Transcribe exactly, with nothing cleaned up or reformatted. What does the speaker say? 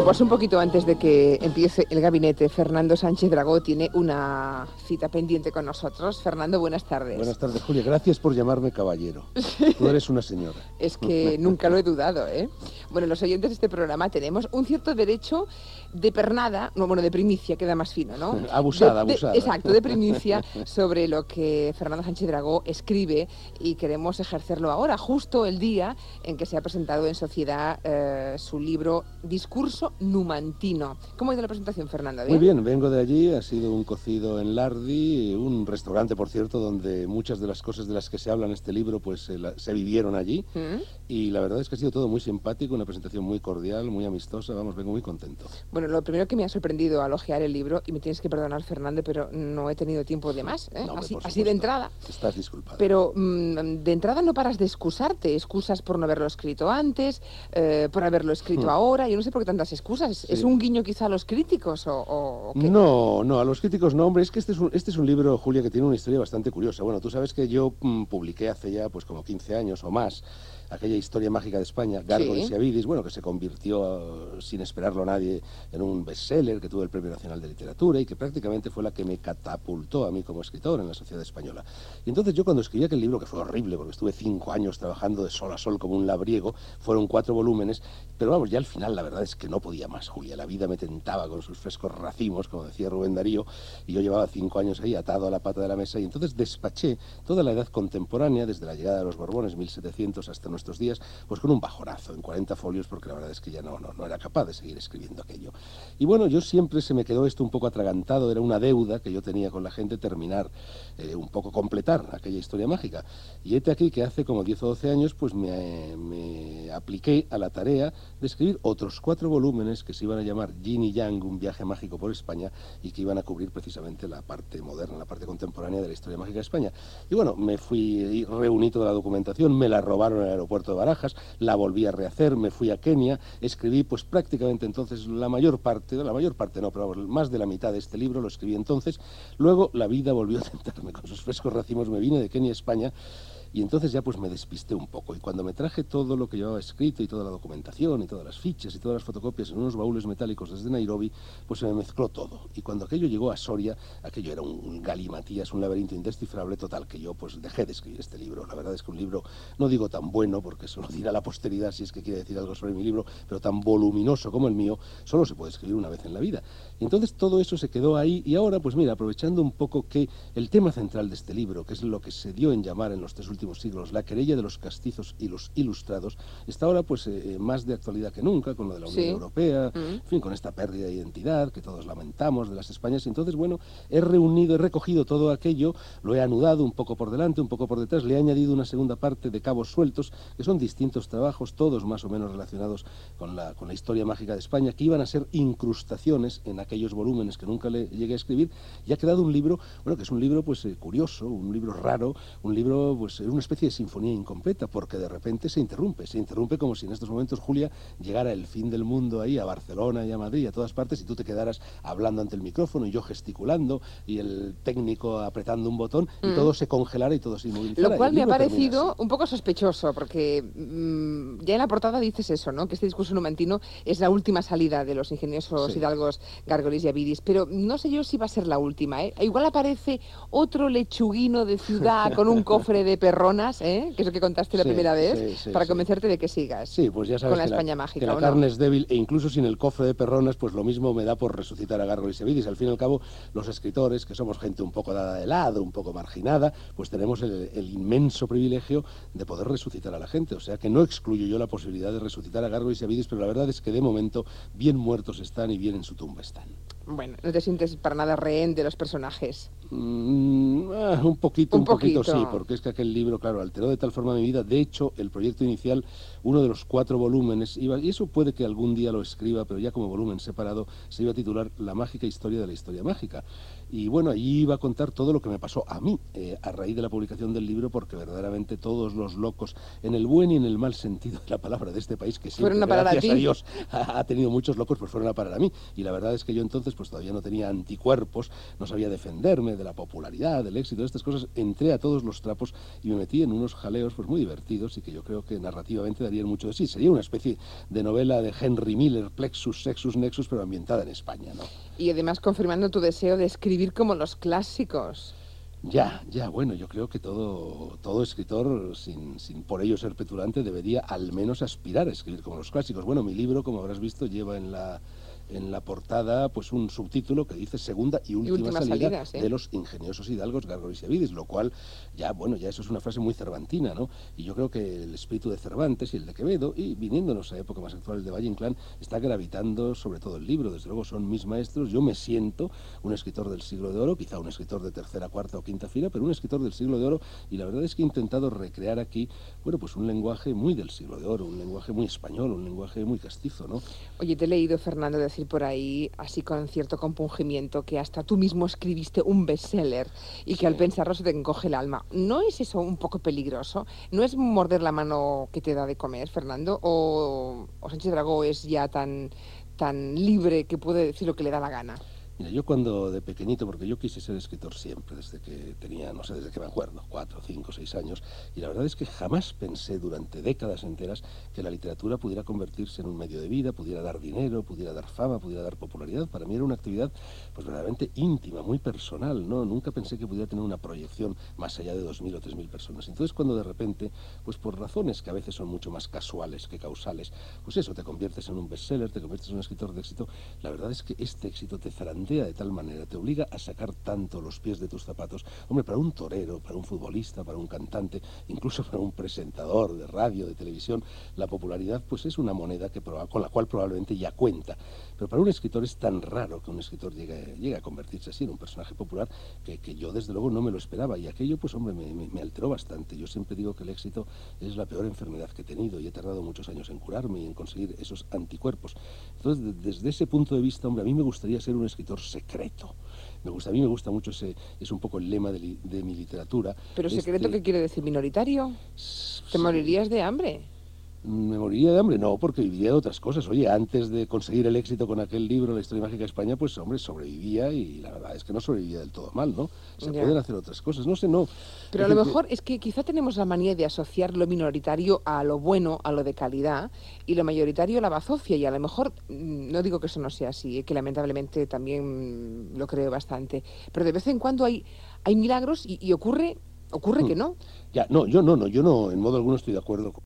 Pues un poquito antes de que empiece el gabinete, Fernando Sánchez Dragó tiene una cita pendiente con nosotros. Fernando, buenas tardes. Buenas tardes, Julia. Gracias por llamarme caballero. Tú eres una señora. Es que nunca lo he dudado, ¿eh? Bueno, los oyentes de este programa tenemos un cierto derecho de pernada, no, bueno, de primicia, queda más fino, ¿no? Abusada, de, de, abusada. Exacto, de primicia sobre lo que Fernando Sánchez Dragó escribe y queremos ejercerlo ahora, justo el día en que se ha presentado en sociedad eh, su libro Discurso Numantino. ¿Cómo ha ido la presentación, Fernando? ¿Bien? Muy bien, vengo de allí, ha sido un cocido en Lardi, un restaurante, por cierto, donde muchas de las cosas de las que se habla en este libro pues se, la, se vivieron allí. ¿Mm? Y la verdad es que ha sido todo muy simpático, una presentación muy cordial, muy amistosa, vamos, vengo muy contento. Bueno, lo primero que me ha sorprendido al ojear el libro, y me tienes que perdonar, Fernando, pero no he tenido tiempo de más, ¿eh? No, así, supuesto, así de entrada. Estás disculpada. Pero mmm, de entrada no paras de excusarte, excusas por no haberlo escrito antes, eh, por haberlo escrito hmm. ahora, yo no sé por qué tantas excusas, sí. ¿Es un guiño quizá a los críticos o, o qué? No, no, a los críticos no, hombre, es que este es, un, este es un libro, Julia, que tiene una historia bastante curiosa. Bueno, tú sabes que yo mmm, publiqué hace ya pues como quince años o más aquella historia mágica de España, Gárgoles sí. y Avidis, bueno, que se convirtió, uh, sin esperarlo nadie, en un bestseller, que tuvo el Premio Nacional de Literatura y que prácticamente fue la que me catapultó a mí como escritor en la sociedad española. Y entonces yo cuando escribí aquel libro, que fue horrible, porque estuve cinco años trabajando de sol a sol como un labriego, fueron cuatro volúmenes, pero vamos, ya al final la verdad es que no podía más, Julia, la vida me tentaba con sus frescos racimos, como decía Rubén Darío, y yo llevaba cinco años ahí atado a la pata de la mesa, y entonces despaché toda la edad contemporánea, desde la llegada de los Borbones, mil setecientos, hasta nuestro estos días, pues con un bajonazo en cuarenta folios, porque la verdad es que ya no, no, no era capaz de seguir escribiendo aquello. Y bueno, yo siempre se me quedó esto un poco atragantado, era una deuda que yo tenía con la gente, terminar, eh, un poco completar aquella historia mágica. Y este aquí que hace como diez o doce años, pues me, me apliqué a la tarea de escribir otros cuatro volúmenes que se iban a llamar Yin y Yang, un viaje mágico por España, y que iban a cubrir precisamente la parte moderna, la parte contemporánea de la historia mágica de España. Y bueno, me fui, reuní toda la documentación, me la robaron en el aeropuerto Puerto de Barajas, la volví a rehacer, me fui a Kenia, escribí pues prácticamente entonces la mayor parte, la mayor parte no, pero más de la mitad de este libro lo escribí entonces. Luego la vida volvió a tentarme con sus frescos racimos, me vine de Kenia a España. Y entonces ya pues me despisté un poco, y cuando me traje todo lo que llevaba escrito y toda la documentación y todas las fichas y todas las fotocopias en unos baúles metálicos desde Nairobi, pues se me mezcló todo. Y cuando aquello llegó a Soria, aquello era un galimatías, un laberinto indescifrable total, que yo pues dejé de escribir este libro. La verdad es que un libro, no digo tan bueno, porque eso lo dirá la posteridad si es que quiere decir algo sobre mi libro, pero tan voluminoso como el mío, solo se puede escribir una vez en la vida. Y entonces todo eso se quedó ahí, y ahora pues mira, aprovechando un poco que el tema central de este libro, que es lo que se dio en llamar en los tres últimos siglos la querella de los castizos y los ilustrados, está ahora pues eh, más de actualidad que nunca, con lo de la Unión sí. Europea, mm. en fin, con esta pérdida de identidad que todos lamentamos de las Españas. Y entonces, bueno, he reunido, he recogido todo aquello, lo he anudado un poco por delante, un poco por detrás, le he añadido una segunda parte de cabos sueltos, que son distintos trabajos, todos más o menos relacionados con la, con la historia mágica de España, que iban a ser incrustaciones en aquellos volúmenes que nunca le llegué a escribir, y ha quedado un libro, bueno, que es un libro pues eh, curioso, un libro raro, un libro pues una especie de sinfonía incompleta, porque de repente se interrumpe, se interrumpe como si en estos momentos, Julia, llegara el fin del mundo ahí a Barcelona y a Madrid, a todas partes, y tú te quedaras hablando ante el micrófono y yo gesticulando y el técnico apretando un botón y mm. todo se congelara y todo se inmovilizara. Lo cual me ha parecido un poco sospechoso, porque mmm, ya en la portada dices eso, ¿no? Que este discurso numantino es la última salida de los ingeniosos sí. hidalgos Gárgoles y Avidis, pero no sé yo si va a ser la última, ¿eh? Igual aparece otro lechuguino de ciudad con un cofre de perronas, ¿eh? Que es lo que contaste la sí, primera vez, sí, sí, para sí. convencerte de que sigas sí, pues ya sabes con la que España la, mágica. Que la ¿o carne no? es débil, e incluso sin el cofre de perronas, pues lo mismo me da por resucitar a Gárgoles y Avidis. Al fin y al cabo, los escritores, que somos gente un poco dada de lado, un poco marginada, pues tenemos el, el inmenso privilegio de poder resucitar a la gente. O sea que no excluyo yo la posibilidad de resucitar a Gárgoles y Avidis, pero la verdad es que de momento bien muertos están y bien en su tumba están. Bueno, no te sientes para nada rehén de los personajes. Mm, ah, un poquito, un, un poquito, poquito sí, porque es que aquel libro, claro, alteró de tal forma mi vida. De hecho, el proyecto inicial, uno de los cuatro volúmenes, iba, y eso puede que algún día lo escriba, pero ya como volumen separado, se iba a titular La mágica historia de la historia mágica. Y bueno, allí iba a contar todo lo que me pasó a mí eh, a raíz de la publicación del libro, porque verdaderamente todos los locos, en el buen y en el mal sentido de la palabra de este país, que siempre, a gracias a, a Dios, ha, ha tenido muchos locos, pues fueron a parar a mí. Y la verdad es que yo entonces pues todavía no tenía anticuerpos, no sabía defenderme de la popularidad, del éxito, de estas cosas, entré a todos los trapos y me metí en unos jaleos pues muy divertidos y que yo creo que narrativamente darían mucho de sí. Sería una especie de novela de Henry Miller, Plexus, Sexus, Nexus, pero ambientada en España, ¿no? Y además confirmando tu deseo de escribir como los clásicos. Ya, ya, bueno, yo creo que todo, todo escritor, sin, sin por ello ser petulante, debería al menos aspirar a escribir como los clásicos. Bueno, mi libro, como habrás visto, lleva en la, en la portada pues un subtítulo que dice Segunda y última, y última salida, salida ¿sí? de los ingeniosos hidalgos Gárgoles y Avidis, lo cual ya, bueno, ya eso es una frase muy cervantina, ¿no? Y yo creo que el espíritu de Cervantes y el de Quevedo, y viniéndonos a época más actual el de Valle Inclán, está gravitando sobre todo el libro. Desde luego son mis maestros. Yo me siento un escritor del siglo de oro, quizá un escritor de tercera, cuarta o quinta fila, pero un escritor del siglo de oro, y la verdad es que he intentado recrear aquí, bueno, pues un lenguaje muy del siglo de oro, un lenguaje muy español, un lenguaje muy castizo, ¿no? Oye, te he leído, Fernando, decir por ahí, así con cierto compungimiento, que hasta tú mismo escribiste un bestseller y que sí. Al pensarlo se te encoge el alma. ¿No es eso un poco peligroso? ¿No es morder la mano que te da de comer, Fernando? ¿O, o Sánchez Dragó es ya tan, tan libre que puede decir lo que le da la gana? Mira, yo cuando de pequeñito, porque yo quise ser escritor siempre, desde que tenía, no sé, desde que me acuerdo, cuatro, cinco, seis años, y la verdad es que jamás pensé durante décadas enteras que la literatura pudiera convertirse en un medio de vida, pudiera dar dinero, pudiera dar fama, pudiera dar popularidad. Para mí era una actividad pues verdaderamente íntima, muy personal, ¿no? Nunca pensé que pudiera tener una proyección más allá de dos mil o tres mil personas. Entonces cuando de repente, pues por razones que a veces son mucho más casuales que causales, pues eso, te conviertes en un bestseller, te conviertes en un escritor de éxito, la verdad es que este éxito te zarandea de tal manera, te obliga a sacar tanto los pies de tus zapatos. Hombre, para un torero, para un futbolista, para un cantante, incluso para un presentador de radio, de televisión, la popularidad pues es una moneda que, con la cual probablemente ya cuenta. Pero para un escritor es tan raro que un escritor llegue, llegue a convertirse así en un personaje popular que, que yo desde luego no me lo esperaba, y aquello pues hombre me, me, me alteró bastante. Yo siempre digo que el éxito es la peor enfermedad que he tenido y he tardado muchos años en curarme y en conseguir esos anticuerpos. Entonces, desde ese punto de vista, hombre, a mí me gustaría ser un escritor secreto. Me gusta, a mí me gusta mucho ese, es un poco el lema de, de mi literatura. ¿Pero secreto este, qué quiere decir? ¿Minoritario? ¿Te morirías de hambre? ¿Me moriría de hambre? No, porque viviría de otras cosas. Oye, antes de conseguir el éxito con aquel libro, La historia mágica de España, pues hombre, sobrevivía, y la verdad es que no sobrevivía del todo mal, ¿no? Se ya. pueden hacer otras cosas, no sé, no. Pero a lo mejor es que quizá tenemos la manía de asociar lo minoritario a lo bueno, a lo de calidad, y lo mayoritario a la bazofia, y a lo mejor, no digo que eso no sea así, que lamentablemente también lo creo bastante, pero de vez en cuando hay, hay milagros y, y ocurre, ocurre hmm. que no. Ya, no, yo no, no, yo no, en modo alguno estoy de acuerdo con